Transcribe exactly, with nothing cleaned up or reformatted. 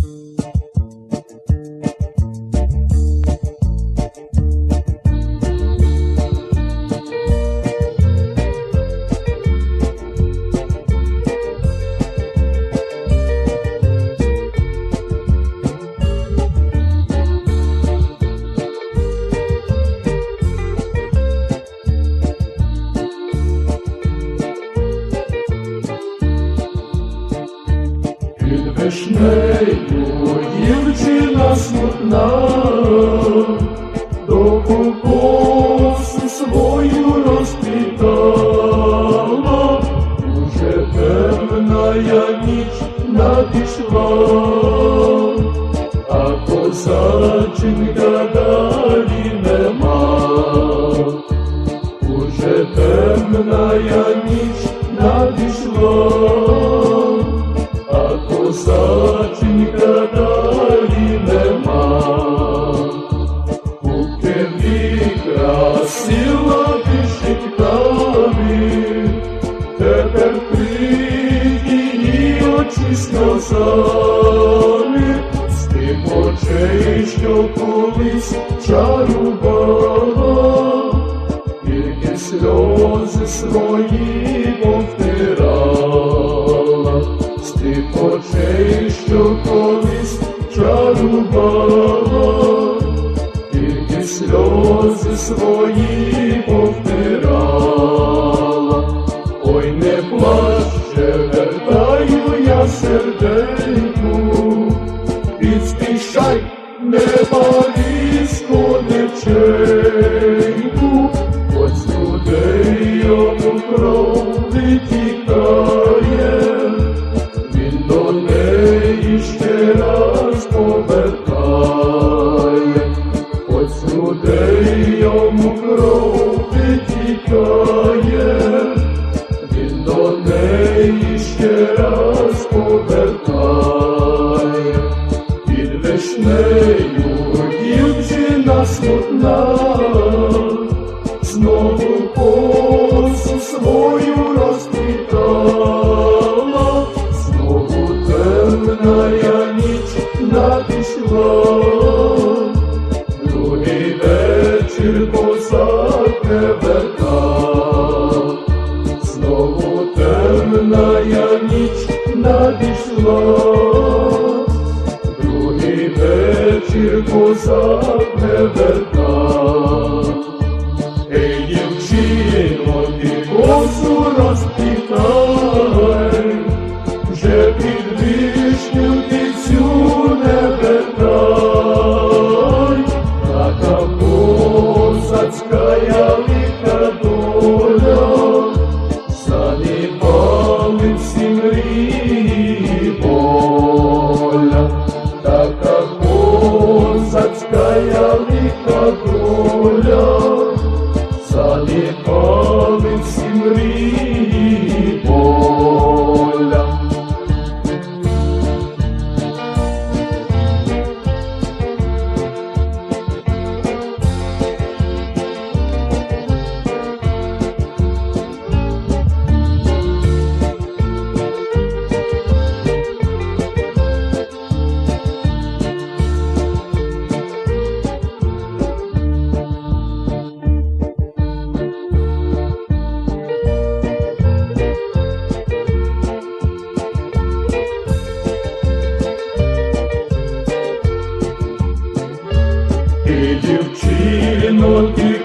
Під вишнею дівчина смутна, довгу косу свою розплітала, уже темная ніч надійшла, а козаченька далі нема. Уже темная ніч надійшла, козаченька далі нема. Поки красила вишеньками, тепер крить її очі сльозами, з тих очей, що колись чарувала, тільки сльози свої повтирала. З тих очей, що колись чарувала, тільки сльози свої повтирала. Ой, не плач, ще вертаю я серденьку, підспішай, нема різко неченьку, хоч з людей йому кров витікає, він до неї ще раз повертає, хоч з людей йому кров витікає, він до неї ще раз повертає. Під вишнею дівчина смутна, знову косу свою розплітала, знову темная ніч надійшла, другий вечір козак не вертав, знову темная ніч надійшла, другий вечір козак не вертав. Ей, дівчино, ти косу розплітай, вже під вишню ти цю не вертай, така козацька лиха доля, заліпали всі мрії воля, така козацька лиха доля, заліпали всі мрії воля. Ти, дівчино, ти